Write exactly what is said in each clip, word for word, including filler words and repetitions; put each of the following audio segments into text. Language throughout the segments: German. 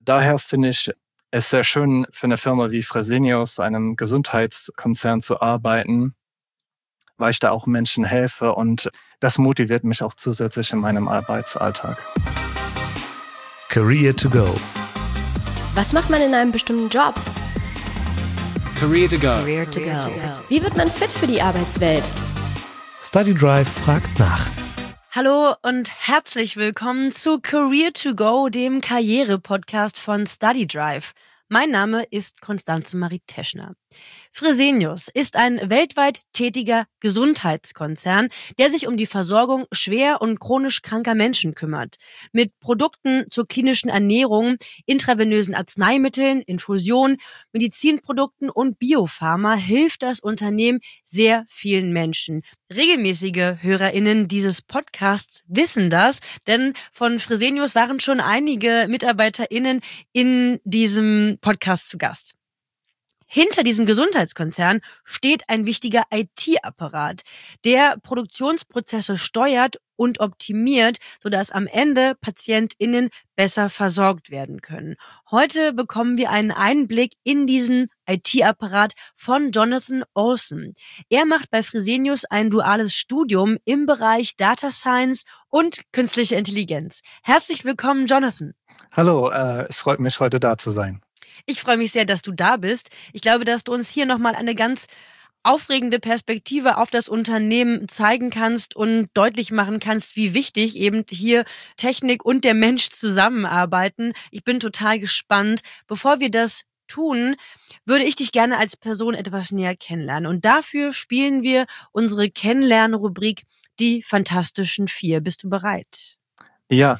Daher finde ich es sehr schön, für eine Firma wie Fresenius, einem Gesundheitskonzern, zu arbeiten, weil ich da auch Menschen helfe und das motiviert mich auch zusätzlich in meinem Arbeitsalltag. Career to go. Was macht man in einem bestimmten Job? Career to go. Career to go. Wie wird man fit für die Arbeitswelt? StudyDrive fragt nach. Hallo und herzlich willkommen zu Career to go, dem Karriere-Podcast von StudyDrive. Mein Name ist Constanze Marie Teschner. Fresenius ist ein weltweit tätiger Gesundheitskonzern, der sich um die Versorgung schwer und chronisch kranker Menschen kümmert. Mit Produkten zur klinischen Ernährung, intravenösen Arzneimitteln, Infusionen, Medizinprodukten und Biopharma hilft das Unternehmen sehr vielen Menschen. Regelmäßige HörerInnen dieses Podcasts wissen das, denn von Fresenius waren schon einige MitarbeiterInnen in diesem Podcast zu Gast. Hinter diesem Gesundheitskonzern steht ein wichtiger I T-Apparat, der Produktionsprozesse steuert und optimiert, sodass am Ende PatientInnen besser versorgt werden können. Heute bekommen wir einen Einblick in diesen I T-Apparat von Jonathan Olson. Er macht bei Fresenius ein duales Studium im Bereich Data Science und künstliche Intelligenz. Herzlich willkommen, Jonathan. Hallo, äh, es freut mich, heute da zu sein. Ich freue mich sehr, dass du da bist. Ich glaube, dass du uns hier nochmal eine ganz aufregende Perspektive auf das Unternehmen zeigen kannst und deutlich machen kannst, wie wichtig eben hier Technik und der Mensch zusammenarbeiten. Ich bin total gespannt. Bevor wir das tun, würde ich dich gerne als Person etwas näher kennenlernen. Und dafür spielen wir unsere Kennenlernrubrik Die Fantastischen Vier. Bist du bereit? Ja.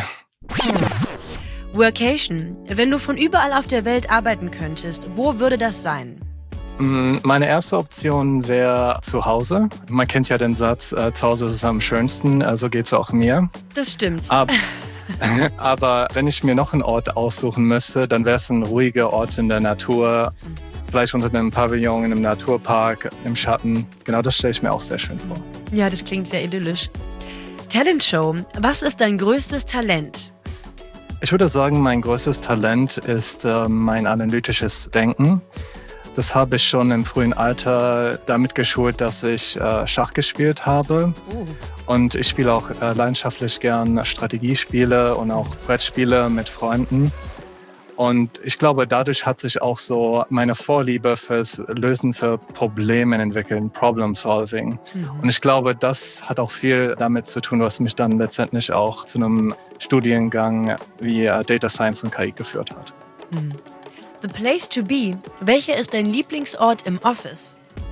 Workation. Wenn du von überall auf der Welt arbeiten könntest, wo würde das sein? Meine erste Option wäre zu Hause. Man kennt ja den Satz, äh, zu Hause ist es am schönsten, äh, so geht es auch mir. Das stimmt. Aber, aber wenn ich mir noch einen Ort aussuchen müsste, dann wäre es ein ruhiger Ort in der Natur. Vielleicht unter einem Pavillon, in einem Naturpark, im Schatten. Genau das stelle ich mir auch sehr schön vor. Ja, das klingt sehr idyllisch. Talentshow. Was ist dein größtes Talent? Ich würde sagen, mein größtes Talent ist äh, mein analytisches Denken. Das habe ich schon im frühen Alter damit geschult, dass ich äh, Schach gespielt habe. Uh. Und ich spiele auch äh, leidenschaftlich gern Strategiespiele und auch Brettspiele mit Freunden. Und ich glaube, dadurch hat sich auch so meine Vorliebe fürs Lösen für Probleme entwickelt, Problem Solving. Mhm. Und ich glaube, das hat auch viel damit zu tun, was mich dann letztendlich auch zu einem Studiengang wie Data Science und K I geführt hat. Mhm. The place to be. Welcher ist dein Lieblingsort im Office?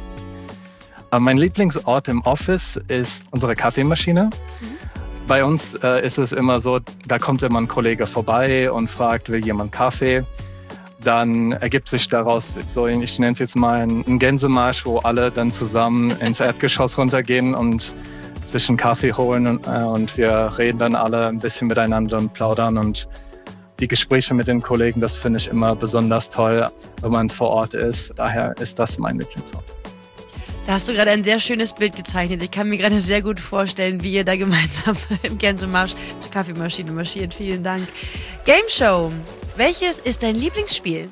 Mein Lieblingsort im Office ist unsere Kaffeemaschine. Mhm. Bei uns äh, ist es immer so, da kommt immer ein Kollege vorbei und fragt, will jemand Kaffee? Dann ergibt sich daraus, so ich nenne es jetzt mal einen Gänsemarsch, wo alle dann zusammen ins Erdgeschoss runtergehen und sich einen Kaffee holen und, äh, und wir reden dann alle ein bisschen miteinander und plaudern. Und die Gespräche mit den Kollegen, das finde ich immer besonders toll, wenn man vor Ort ist. Daher ist das mein Lieblingsort. Da hast du gerade ein sehr schönes Bild gezeichnet. Ich kann mir gerade sehr gut vorstellen, wie ihr da gemeinsam im Gänsemarsch zur Kaffeemaschine marschiert. Vielen Dank. Game Show. Welches ist dein Lieblingsspiel?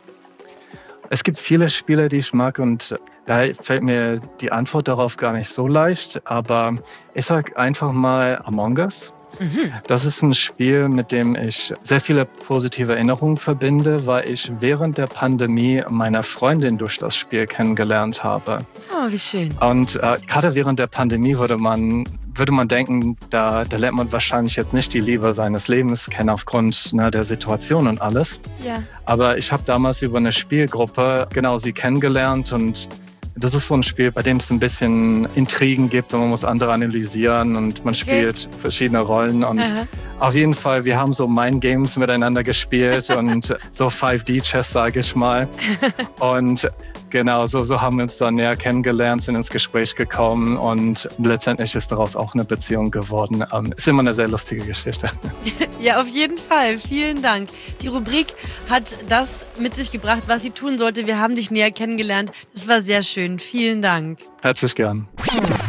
Es gibt viele Spiele, die ich mag und da fällt mir die Antwort darauf gar nicht so leicht. Aber ich sag einfach mal Among Us. Mhm. Das ist ein Spiel, mit dem ich sehr viele positive Erinnerungen verbinde, weil ich während der Pandemie meine Freundin durch das Spiel kennengelernt habe. Oh, wie schön. Und äh, gerade während der Pandemie würde man, würde man denken, da, da lernt man wahrscheinlich jetzt nicht die Liebe seines Lebens kennen aufgrund ne, der Situation und alles. Ja. Aber ich habe damals über eine Spielgruppe genau sie kennengelernt und das ist so ein Spiel, bei dem es ein bisschen Intrigen gibt und man muss andere analysieren und man spielt okay. verschiedene Rollen. Und Aha. auf jeden Fall, wir haben so Mind-Games miteinander gespielt und so fünf D Chess, sage ich mal. Und genau, so, so haben wir uns dann näher kennengelernt, sind ins Gespräch gekommen und letztendlich ist daraus auch eine Beziehung geworden. Ähm, ist immer eine sehr lustige Geschichte. Ja, auf jeden Fall. Vielen Dank. Die Rubrik hat das mit sich gebracht, was sie tun sollte. Wir haben dich näher kennengelernt. Das war sehr schön. Vielen Dank. Herzlich gern.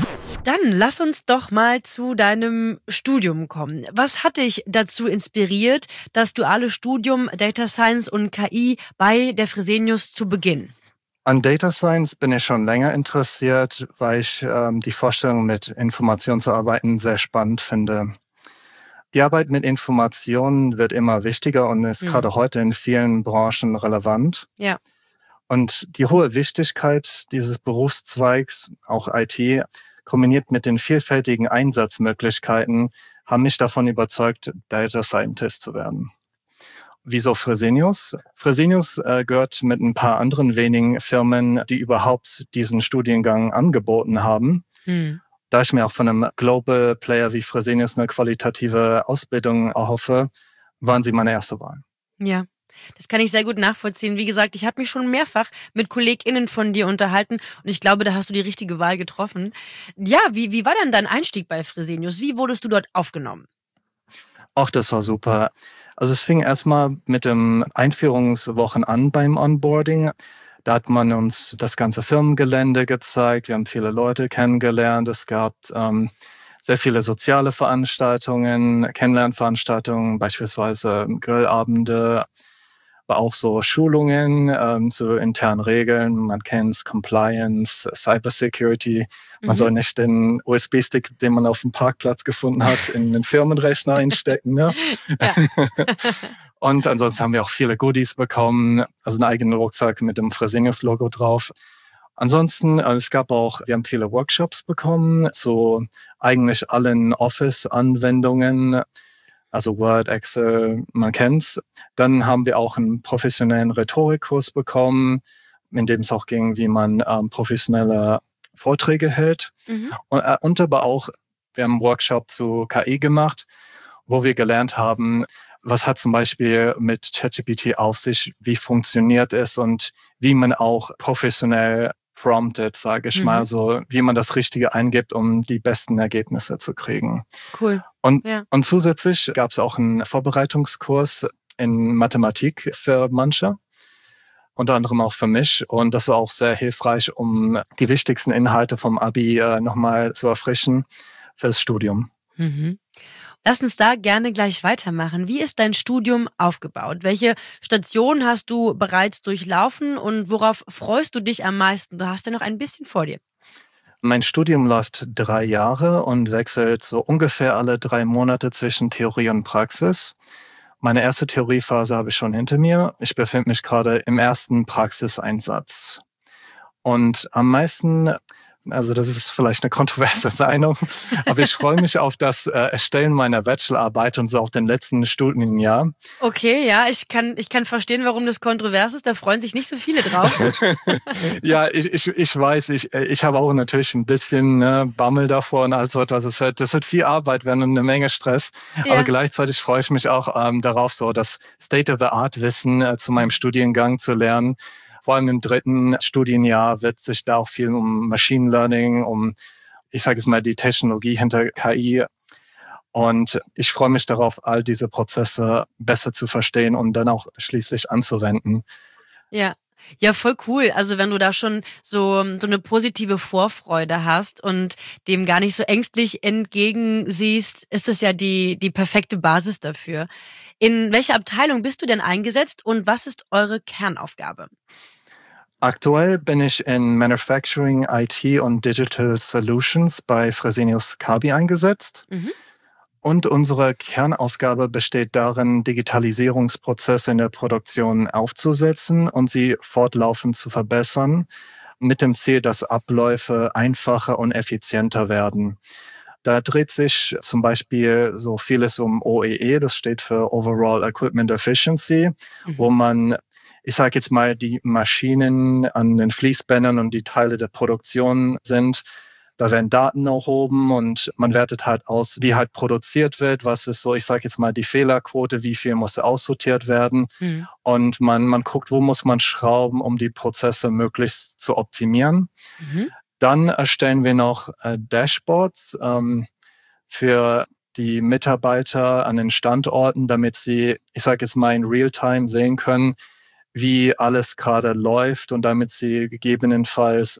Dann lass uns doch mal zu deinem Studium kommen. Was hat dich dazu inspiriert, das duale Studium Data Science und K I bei der Fresenius zu beginnen? An Data Science bin ich schon länger interessiert, weil ich ähm, die Vorstellung, mit Informationen zu arbeiten, sehr spannend finde. Die Arbeit mit Informationen wird immer wichtiger und ist mhm. gerade heute in vielen Branchen relevant. Ja. Und die hohe Wichtigkeit dieses Berufszweigs, auch I T, kombiniert mit den vielfältigen Einsatzmöglichkeiten, haben mich davon überzeugt, Data Scientist zu werden. Wieso Fresenius? Fresenius äh, gehört mit ein paar anderen wenigen Firmen, die überhaupt diesen Studiengang angeboten haben. Hm. Da ich mir auch von einem Global Player wie Fresenius eine qualitative Ausbildung erhoffe, waren sie meine erste Wahl. Ja, das kann ich sehr gut nachvollziehen. Wie gesagt, ich habe mich schon mehrfach mit KollegInnen von dir unterhalten und ich glaube, da hast du die richtige Wahl getroffen. Ja, wie, wie war denn dein Einstieg bei Fresenius? Wie wurdest du dort aufgenommen? Auch das war super. Also es fing erstmal mit dem Einführungswochen an beim Onboarding. Da hat man uns das ganze Firmengelände gezeigt. Wir haben viele Leute kennengelernt. Es gab ähm, sehr viele soziale Veranstaltungen, Kennenlernveranstaltungen, beispielsweise Grillabende, aber auch so Schulungen ähm, zu internen Regeln. Man kennt es, Compliance, Cybersecurity. Man mhm. soll nicht den U S B-Stick, den man auf dem Parkplatz gefunden hat, in den Firmenrechner einstecken. Ne? Ja. Und ansonsten haben wir auch viele Goodies bekommen, also einen eigenen Rucksack mit dem Fresenius-Logo drauf. Ansonsten, es gab auch, wir haben viele Workshops bekommen zu eigentlich allen Office-Anwendungen, also Word, Excel, man kennt's. Dann haben wir auch einen professionellen Rhetorikkurs bekommen, in dem es auch ging, wie man ähm, professionelle Vorträge hält. Mhm. Und, äh, und aber auch, wir haben einen Workshop zu K I gemacht, wo wir gelernt haben, was hat zum Beispiel mit ChatGPT auf sich, wie funktioniert es und wie man auch professionell promptet, sage ich mhm. mal, so wie man das Richtige eingibt, um die besten Ergebnisse zu kriegen. Cool. Und, ja. und zusätzlich gab es auch einen Vorbereitungskurs in Mathematik für manche, unter anderem auch für mich. Und das war auch sehr hilfreich, um die wichtigsten Inhalte vom Abi äh, nochmal zu erfrischen fürs Studium. Mhm. Lass uns da gerne gleich weitermachen. Wie ist dein Studium aufgebaut? Welche Stationen hast du bereits durchlaufen und worauf freust du dich am meisten? Du hast ja noch ein bisschen vor dir. Mein Studium läuft drei Jahre und wechselt so ungefähr alle drei Monate zwischen Theorie und Praxis. Meine erste Theoriephase habe ich schon hinter mir. Ich befinde mich gerade im ersten Praxiseinsatz. Und am meisten, also das ist vielleicht eine kontroverse Meinung, aber ich freue mich auf das äh, Erstellen meiner Bachelorarbeit und so auch den letzten Studienjahr. Okay, ja, ich kann, ich kann verstehen, warum das kontrovers ist. Da freuen sich nicht so viele drauf. Ja, ich, ich, ich weiß, ich, ich habe auch natürlich ein bisschen ne, Bammel davor und all so etwas. Das wird, das wird viel Arbeit werden und eine Menge Stress. Ja. Aber gleichzeitig freue ich mich auch ähm, darauf, so das State-of-the-Art-Wissen äh, zu meinem Studiengang zu lernen. Vor allem im dritten Studienjahr wird sich da auch viel um Machine Learning, um, ich sage es mal, die Technologie hinter K I. Und ich freue mich darauf, all diese Prozesse besser zu verstehen und dann auch schließlich anzuwenden. Ja. Ja, voll cool. Also wenn du da schon so, so eine positive Vorfreude hast und dem gar nicht so ängstlich entgegensiehst, ist das ja die, die perfekte Basis dafür. In welcher Abteilung bist du denn eingesetzt und was ist eure Kernaufgabe? Aktuell bin ich in Manufacturing, I T und Digital Solutions bei Fresenius Kabi eingesetzt. Mhm. Und unsere Kernaufgabe besteht darin, Digitalisierungsprozesse in der Produktion aufzusetzen und sie fortlaufend zu verbessern, mit dem Ziel, dass Abläufe einfacher und effizienter werden. Da dreht sich zum Beispiel so vieles um O E E, das steht für Overall Equipment Efficiency, mhm. wo man, ich sage jetzt mal, die Maschinen an den Fließbändern und die Teile der Produktion sind. Da werden Daten erhoben und man wertet halt aus, wie halt produziert wird, was ist so, ich sage jetzt mal, die Fehlerquote, wie viel muss aussortiert werden. Mhm. Und man, man guckt, wo muss man schrauben, um die Prozesse möglichst zu optimieren. Mhm. Dann erstellen wir noch äh, Dashboards ähm, für die Mitarbeiter an den Standorten, damit sie, ich sage jetzt mal, in Realtime sehen können, wie alles gerade läuft und damit sie gegebenenfalls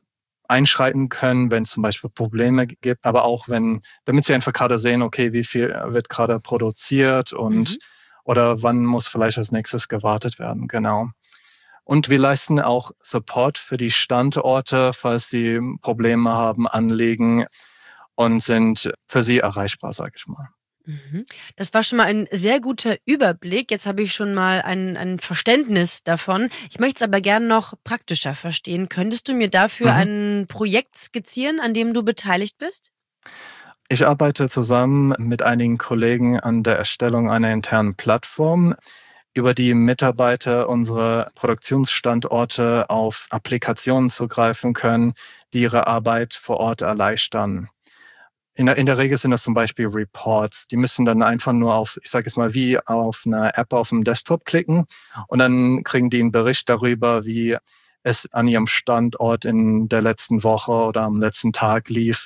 einschreiten können, wenn es zum Beispiel Probleme gibt, aber auch wenn, damit sie einfach gerade sehen, okay, wie viel wird gerade produziert und mhm. oder wann muss vielleicht als nächstes gewartet werden, genau. Und wir leisten auch Support für die Standorte, falls sie Probleme haben, Anliegen und sind für sie erreichbar, sage ich mal. Das war schon mal ein sehr guter Überblick. Jetzt habe ich schon mal ein, ein Verständnis davon. Ich möchte es aber gerne noch praktischer verstehen. Könntest du mir dafür mhm. ein Projekt skizzieren, an dem du beteiligt bist? Ich arbeite zusammen mit einigen Kollegen an der Erstellung einer internen Plattform, über die Mitarbeiter unsere Produktionsstandorte auf Applikationen zugreifen können, die ihre Arbeit vor Ort erleichtern. In der, in der Regel sind das zum Beispiel Reports. Die müssen dann einfach nur auf, ich sage jetzt mal, wie auf einer App auf dem Desktop klicken und dann kriegen die einen Bericht darüber, wie es an ihrem Standort in der letzten Woche oder am letzten Tag lief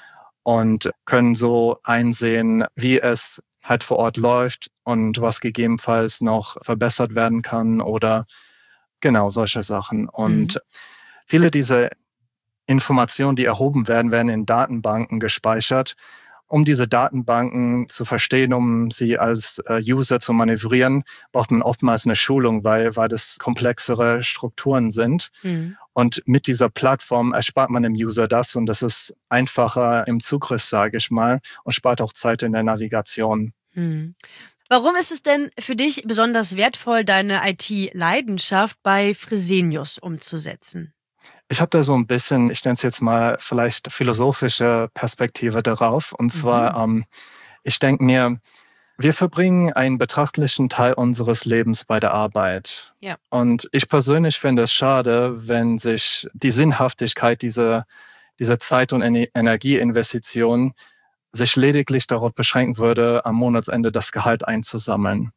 und können so einsehen, wie es halt vor Ort läuft und was gegebenenfalls noch verbessert werden kann oder genau solche Sachen. Und mhm. viele dieser Informationen, die erhoben werden, werden in Datenbanken gespeichert. Um diese Datenbanken zu verstehen, um sie als äh, User zu manövrieren, braucht man oftmals eine Schulung, weil, weil das komplexere Strukturen sind. Mhm. Und mit dieser Plattform erspart man dem User das und das ist einfacher im Zugriff, sage ich mal, und spart auch Zeit in der Navigation. Mhm. Warum ist es denn für dich besonders wertvoll, deine I T-Leidenschaft bei Fresenius umzusetzen? Ich habe da so ein bisschen, ich nenne es jetzt mal vielleicht philosophische Perspektive darauf. Und zwar, mhm. ähm, ich denke mir, wir verbringen einen betrachtlichen Teil unseres Lebens bei der Arbeit. Ja. Und ich persönlich finde es schade, wenn sich die Sinnhaftigkeit dieser, dieser Zeit- und Energieinvestitionen sich lediglich darauf beschränken würde, am Monatsende das Gehalt einzusammeln.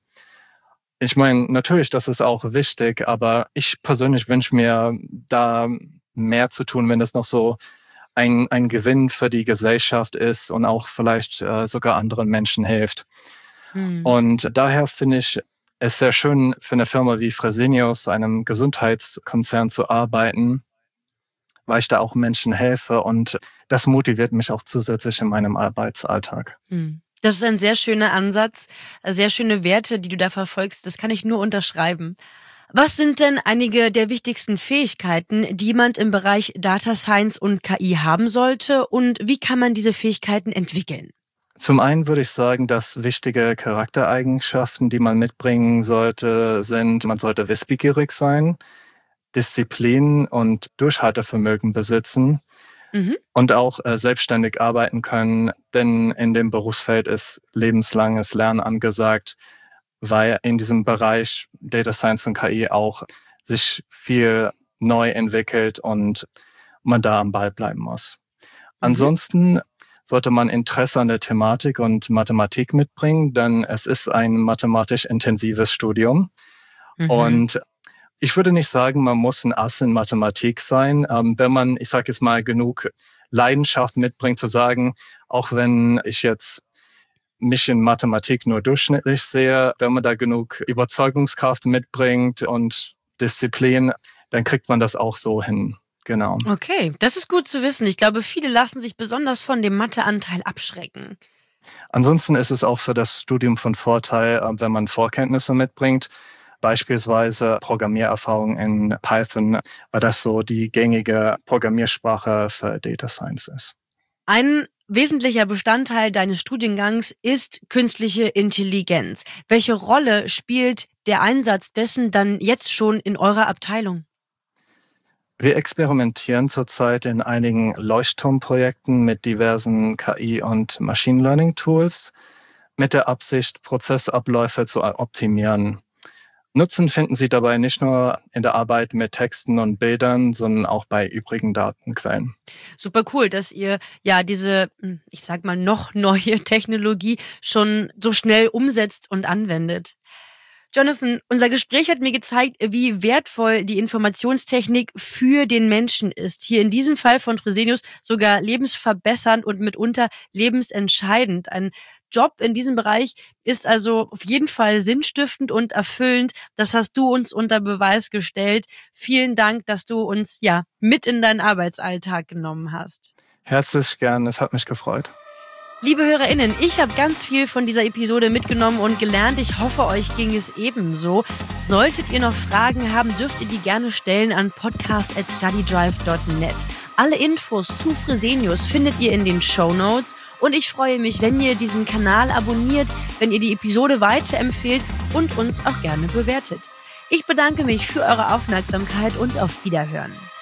Ich meine, natürlich, das ist auch wichtig, aber ich persönlich wünsche mir da mehr zu tun, wenn das noch so ein, ein Gewinn für die Gesellschaft ist und auch vielleicht äh, sogar anderen Menschen hilft. Mhm. Und daher finde ich es sehr schön, für eine Firma wie Fresenius, einem Gesundheitskonzern, zu arbeiten, weil ich da auch Menschen helfe und das motiviert mich auch zusätzlich in meinem Arbeitsalltag. Mhm. Das ist ein sehr schöner Ansatz, sehr schöne Werte, die du da verfolgst. Das kann ich nur unterschreiben. Was sind denn einige der wichtigsten Fähigkeiten, die jemand im Bereich Data Science und K I haben sollte und wie kann man diese Fähigkeiten entwickeln? Zum einen würde ich sagen, dass wichtige Charaktereigenschaften, die man mitbringen sollte, sind, man sollte wissbegierig sein, Disziplin und Durchhaltevermögen besitzen. Mhm. Und auch äh, selbstständig arbeiten können, denn in dem Berufsfeld ist lebenslanges Lernen angesagt, weil in diesem Bereich Data Science und K I auch sich viel neu entwickelt und man da am Ball bleiben muss. Mhm. Ansonsten sollte man Interesse an der Thematik und Mathematik mitbringen, denn es ist ein mathematisch intensives Studium. Mhm. Und ich würde nicht sagen, man muss ein Ass in Mathematik sein, ähm, wenn man, ich sage jetzt mal, genug Leidenschaft mitbringt, zu sagen, auch wenn ich jetzt mich in Mathematik nur durchschnittlich sehe, wenn man da genug Überzeugungskraft mitbringt und Disziplin, dann kriegt man das auch so hin. Genau. Okay, das ist gut zu wissen. Ich glaube, viele lassen sich besonders von dem Matheanteil abschrecken. Ansonsten ist es auch für das Studium von Vorteil, wenn man Vorkenntnisse mitbringt. Beispielsweise Programmiererfahrung in Python, weil das so die gängige Programmiersprache für Data Science ist. Ein wesentlicher Bestandteil deines Studiengangs ist künstliche Intelligenz. Welche Rolle spielt der Einsatz dessen dann jetzt schon in eurer Abteilung? Wir experimentieren zurzeit in einigen Leuchtturmprojekten mit diversen K I- und Machine Learning-Tools mit der Absicht, Prozessabläufe zu optimieren. Nutzen finden Sie dabei nicht nur in der Arbeit mit Texten und Bildern, sondern auch bei übrigen Datenquellen. Super cool, dass ihr ja diese, ich sag mal, noch neue Technologie schon so schnell umsetzt und anwendet. Jonathan, unser Gespräch hat mir gezeigt, wie wertvoll die Informationstechnik für den Menschen ist. Hier in diesem Fall von Fresenius sogar lebensverbessernd und mitunter lebensentscheidend. Ein Job in diesem Bereich ist also auf jeden Fall sinnstiftend und erfüllend. Das hast du uns unter Beweis gestellt. Vielen Dank, dass du uns ja mit in deinen Arbeitsalltag genommen hast. Herzlich gern, es hat mich gefreut. Liebe HörerInnen, ich habe ganz viel von dieser Episode mitgenommen und gelernt. Ich hoffe, euch ging es ebenso. Solltet ihr noch Fragen haben, dürft ihr die gerne stellen an podcast at studydrive dot net. Alle Infos zu Fresenius findet ihr in den Shownotes. Und ich freue mich, wenn ihr diesen Kanal abonniert, wenn ihr die Episode weiterempfehlt und uns auch gerne bewertet. Ich bedanke mich für eure Aufmerksamkeit und auf Wiederhören.